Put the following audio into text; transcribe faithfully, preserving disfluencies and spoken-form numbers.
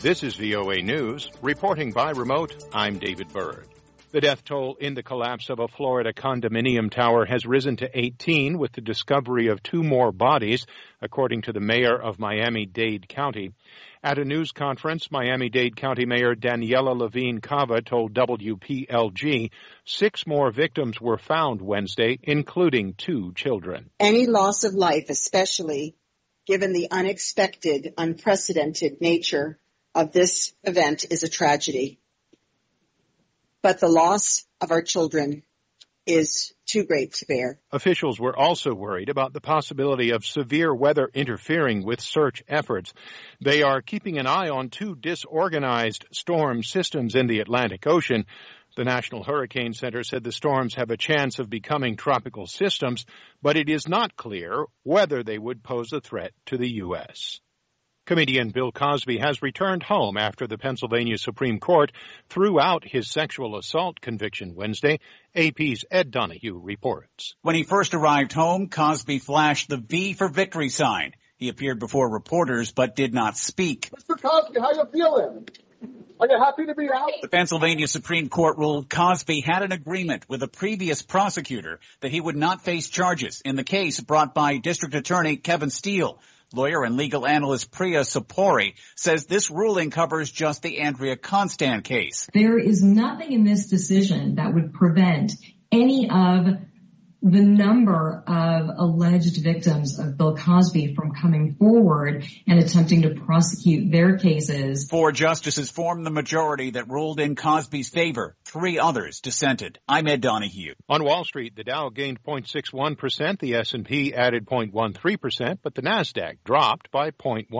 This is V O A News. Reporting by remote, I'm David Bird. The death toll in the collapse of a Florida condominium tower has risen to eighteen, with the discovery of two more bodies, according to the mayor of Miami-Dade County. At a news conference, Miami-Dade County Mayor Daniela Levine Cava told W P L G six more victims were found Wednesday, including two children. Any loss of life, especially given the unexpected, unprecedented nature of this event, is a tragedy. But the loss of our children is too great to bear. Officials were also worried about the possibility of severe weather interfering with search efforts. They are keeping an eye on two disorganized storm systems in the Atlantic Ocean. The National Hurricane Center said the storms have a chance of becoming tropical systems, but it is not clear whether they would pose a threat to the U S Comedian Bill Cosby has returned home after the Pennsylvania Supreme Court threw out his sexual assault conviction Wednesday. A P's Ed Donahue reports. When he first arrived home, Cosby flashed the V for victory sign. He appeared before reporters but did not speak. Mister Cosby, how you feeling? Are you happy to be out? The Pennsylvania Supreme Court ruled Cosby had an agreement with a previous prosecutor that he would not face charges in the case brought by District Attorney Kevin Steele. Lawyer and legal analyst Priya Sapori says this ruling covers just the Andrea Constant case. There is nothing in this decision that would prevent any of the number of alleged victims of Bill Cosby from coming forward and attempting to prosecute their cases. Four justices formed the majority that ruled in Cosby's favor. Three others dissented. I'm Ed Donahue. On Wall Street, the Dow gained zero point six one percent, the S and P added zero point one three percent, but the Nasdaq dropped by zero point one.